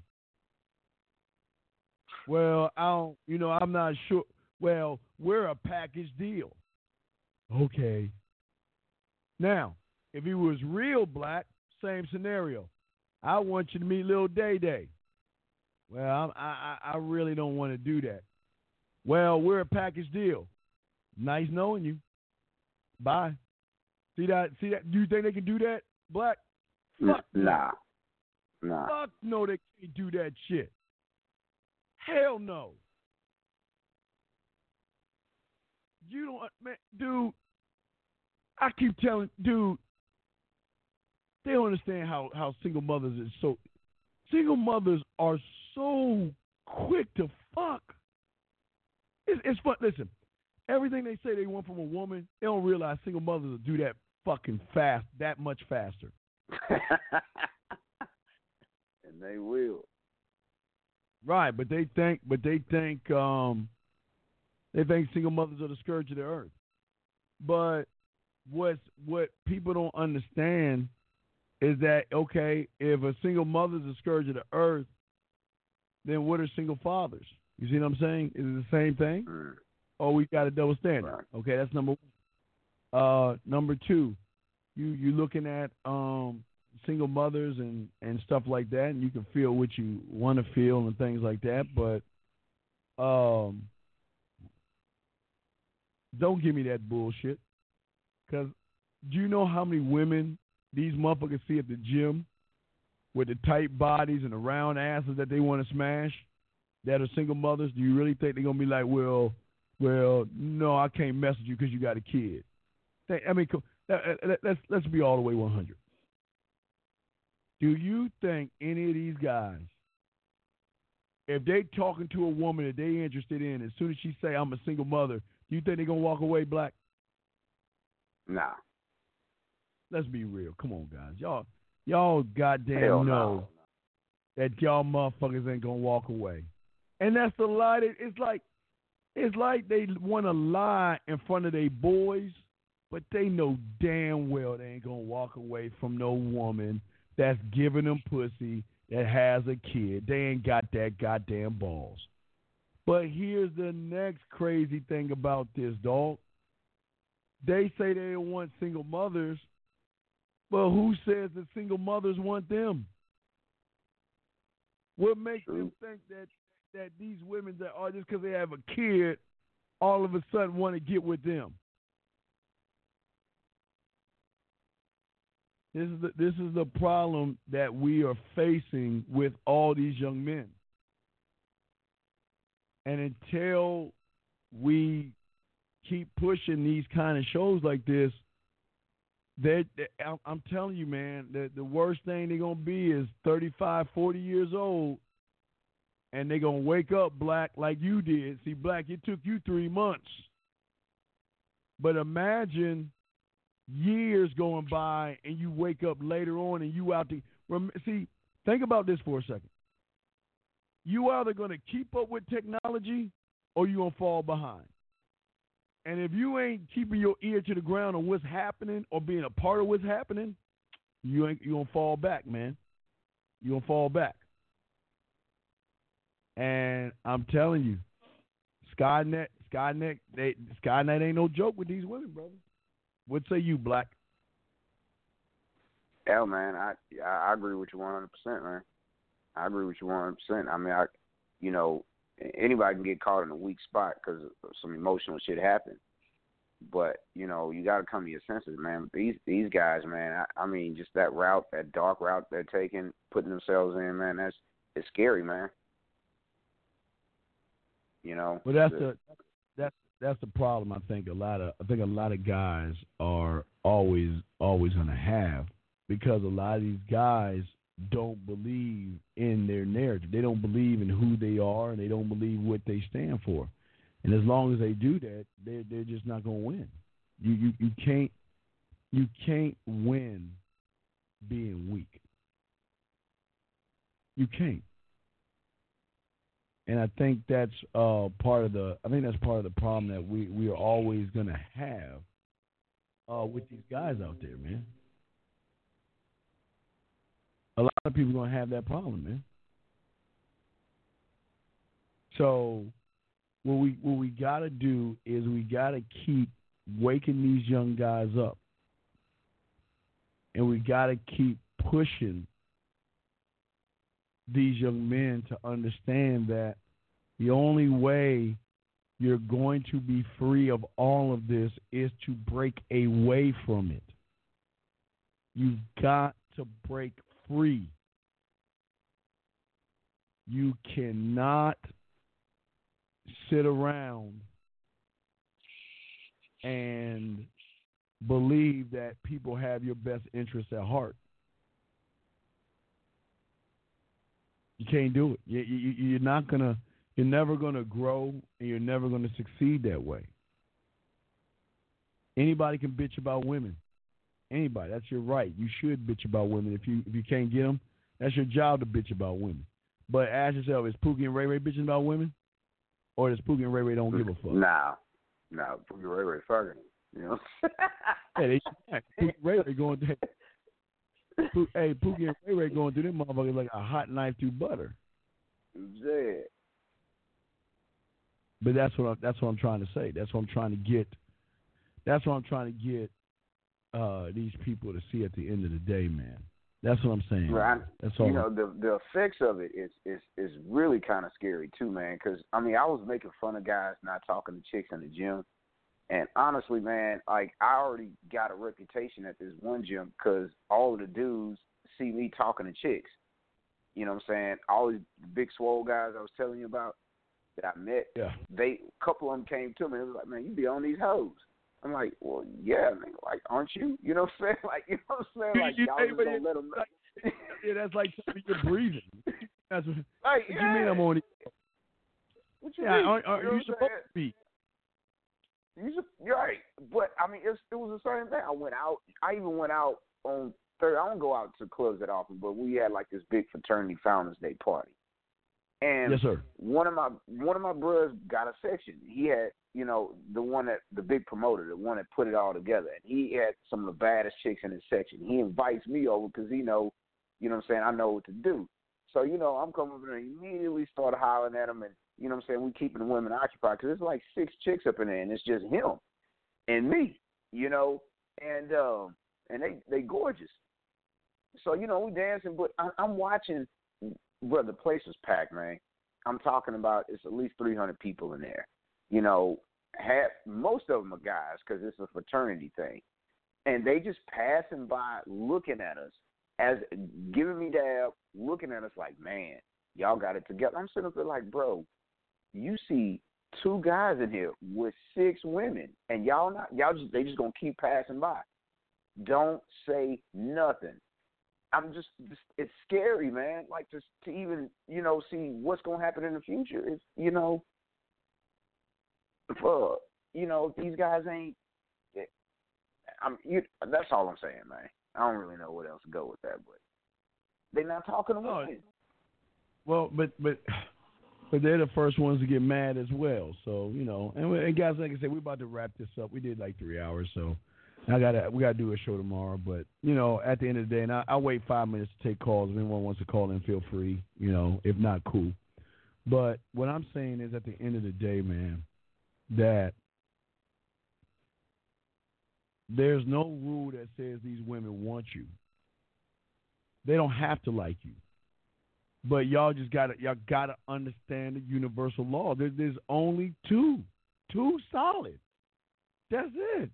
Well, I don't, you know, I'm not sure. Well, we're a package deal. Okay. Now, if he was real Black, same scenario. I want you to meet little Day Day. Well, I, I I really don't want to do that. Well, we're a package deal. Nice knowing you. Bye. See that? See that? Do you think they can do that, Black? Fuck nah. Nah. Fuck no, they can't do that shit. Hell no. You don't, man, dude. I keep telling, dude, they don't understand how, how single mothers is so. Single mothers are so quick to fuck. It's, it's fun. Listen, everything they say they want from a woman, they don't realize single mothers will do that fucking fast, that much faster. And they will. Right, but they think, but they think, um, they think single mothers are the scourge of the earth. But what's what people don't understand is that, okay, if a single mother is the scourge of the earth, then what are single fathers? You see what I'm saying? Is it the same thing? Mm. Or we got a double standard? Right. Okay, that's number one. Uh, number two, you you looking at um, single mothers and, and stuff like that, and you can feel what you want to feel and things like that, but um, don't give me that bullshit. Because do you know how many women these motherfuckers see at the gym with the tight bodies and the round asses that they want to smash that are single mothers? Do you really think they're going to be like, well, well, no, I can't mess with you because you got a kid? I mean, let's, let's be all the way one hundred. Do you think any of these guys, if they talking to a woman that they interested in, as soon as she say, I'm a single mother, do you think they're going to walk away, Black? Nah. Let's be real. Come on, guys. Y'all y'all goddamn Hell know no. that y'all motherfuckers ain't gonna walk away. And that's the lie. That, it's like it's like they want to lie in front of their boys, but they know damn well they ain't gonna walk away from no woman that's giving them pussy that has a kid. They ain't got that goddamn balls. But here's the next crazy thing about this, dog. They say they don't want single mothers, but who says that single mothers want them? What makes True. them think that, that these women that are just because they have a kid, all of a sudden want to get with them? This is the, this is the problem that we are facing with all these young men. And until we keep pushing these kind of shows like this, they, they, I'm telling you, man, the, the worst thing they're going to be is thirty-five, forty years old, and they're going to wake up, Black, like you did. See, Black, it took you three months. But imagine years going by, and you wake up later on, and you out to – see, think about this for a second. You either going to keep up with technology or you're going to fall behind. And if you ain't keeping your ear to the ground on what's happening or being a part of what's happening, you ain't you gonna fall back, man. You gonna fall back. And I'm telling you, Skynet, Skynet, they, Skynet ain't no joke with these women, brother. What say you, Black? Yeah, man, I I agree with you one hundred percent, man. I agree with you one hundred percent. I mean, I, you know. Anybody can get caught in a weak spot because some emotional shit happened. But, you know, you got to come to your senses, man. These these guys, man, I, I mean, just that route, that dark route they're taking, putting themselves in, man, that's it's scary, man. You know. Well, that's the that's that's the problem. I think a lot of I think a lot of guys are always always gonna have, because a lot of these guys don't believe in their narrative. They don't believe in who they are, and they don't believe what they stand for. And as long as they do that, they're they're just not gonna win. You you you can't you can't win being weak. You can't. And I think that's uh, part of the I think that's part of the problem that we, we are always gonna have uh, with these guys out there, man. A lot of people are going to have that problem, man. So what we what we got to do is we got to keep waking these young guys up. And we got to keep pushing these young men to understand that the only way you're going to be free of all of this is to break away from it. You've got to break free. You cannot sit around and believe that people have your best interests at heart. You can't do it. You, you, you're not gonna. You're never gonna grow, and you're never gonna succeed that way. Anybody can bitch about women. Anybody. That's your right. You should bitch about women. If you if you can't get them, that's your job to bitch about women. But ask yourself: is Pookie and Ray Ray bitching about women, or does Pookie and Ray Ray don't give a fuck? Nah, nah. Pookie and Ray Ray fucking. You know. Hey, they Pookie and Ray Ray going to. Hey, Pookie and Ray Ray going through them motherfuckers like a hot knife through butter. Yeah. But that's what I, that's what I'm trying to say. That's what I'm trying to get. That's what I'm trying to get uh, these people to see at the end of the day, man. That's what I'm saying. Right. That's all. You know, the the effects of it is is is really kind of scary too, man. Because I mean, I was making fun of guys not talking to chicks in the gym, and honestly, man, like I already got a reputation at this one gym because all of the dudes see me talking to chicks. You know what I'm saying? All these big swole guys I was telling you about that I met, yeah. they a couple of them came to me and was like, "Man, you be on these hoes." I'm like, well, yeah, man. Like, aren't you? You know what I'm saying? Like, you know what I'm saying? Like, y'all just don't let them know. Like, yeah, that's like you're breathing. That's what, like, what yeah. you mean I'm on it? What you yeah, mean? are, are you know you supposed to be? You should, you're right. But, I mean, it's, it was the same thing. I went out. I even went out on Thursday. I don't go out to clubs that often, but we had, like, this big fraternity Founders Day party. And yes, sir. One of my one of my brothers got a section. He had, you know, the one that the big promoter, the one that put it all together. And he had some of the baddest chicks in his section. He invites me over because he know, you know what I'm saying, I know what to do. So, you know, I'm coming over there and immediately start hollering at him. And, you know what I'm saying, we keeping the women occupied because there's like six chicks up in there and it's just him and me, you know. And um, and they, they gorgeous. So, you know, we dancing, but I, I'm watching. Bro, the place was packed, man. I'm talking about it's at least three hundred people in there. You know, half, most of them are guys because it's a fraternity thing. And they just passing by looking at us, as giving me dab, looking at us like, man, y'all got it together. I'm sitting up there like, bro, you see two guys in here with six women, and y'all not, y'all just, they just going to keep passing by. Don't say nothing. I'm just, just, it's scary, man. Like, just to even, you know, see what's going to happen in the future. If, you know, if, uh, you know, if these guys ain't, I'm, you, that's all I'm saying, man. I don't really know what else to go with that, but they're not talking to women. Well, but, but, but they're the first ones to get mad as well. So, you know, and, we, and guys, like I said, we're about to wrap this up. We did like three hours, so. I gotta, we gotta do a show tomorrow, but you know, at the end of the day, and I, I'll wait five minutes to take calls. If anyone wants to call in, feel free. You know, if not, cool. But what I'm saying is, at the end of the day, man, that there's no rule that says these women want you. They don't have to like you, but y'all just gotta, y'all gotta understand the universal law. There, there's only two, two solid. That's it.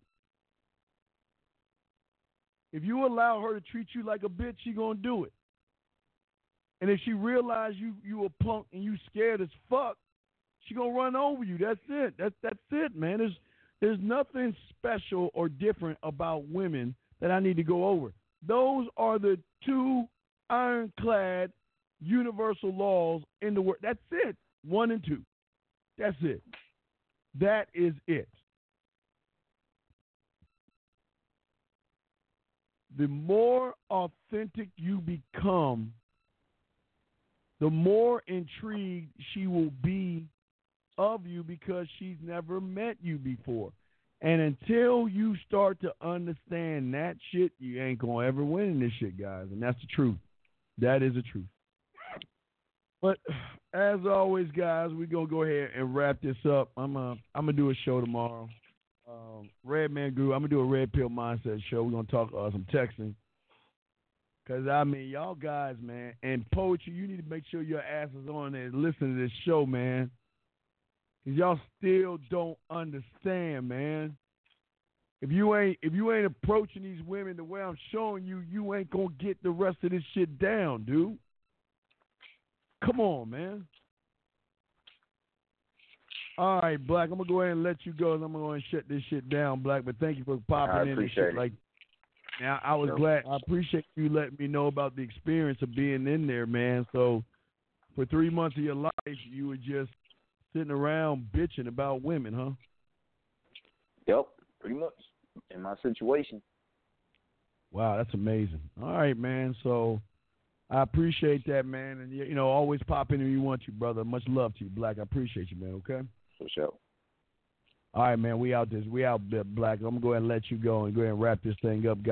If you allow her to treat you like a bitch, she gonna do it. And if she realize you you a punk and you scared as fuck, she gonna run over you. That's it. That's that's it, man. There's there's nothing special or different about women that I need to go over. Those are the two ironclad universal laws in the world. That's it. One and two. That's it. That is it. The more authentic you become, the more intrigued she will be of you because she's never met you before. And until you start to understand that shit, you ain't going to ever win in this shit, guys. And that's the truth. That is the truth. But as always, guys, we're going to go ahead and wrap this up. I'm uh, I'm going to do a show tomorrow. Um, Red Man Guru, I'm going to do a Red Pill Mindset show. We're going to talk uh, some texting. Because, I mean, y'all guys, man, and poetry, you need to make sure your ass is on there and listen to this show, man. Because y'all still don't understand, man. If you ain't if you ain't approaching these women the way I'm showing you, you ain't going to get the rest of this shit down, dude. Come on, man. All right, Black. I'm gonna go ahead and let you go. I'm gonna go ahead and shut this shit down, Black. But thank you for popping I in and appreciate shit it. like. Now I was Sure. glad. I appreciate you letting me know about the experience of being in there, man. So for three months of your life, you were just sitting around bitching about women, huh? Yep, pretty much in my situation. Wow, that's amazing. All right, man. So I appreciate that, man. And, you know, always pop in when you want to, brother. Much love to you, Black. I appreciate you, man, okay? For sure. All right, man. We out this. We out, Black. I'm going to go ahead and let you go and go ahead and wrap this thing up, guys.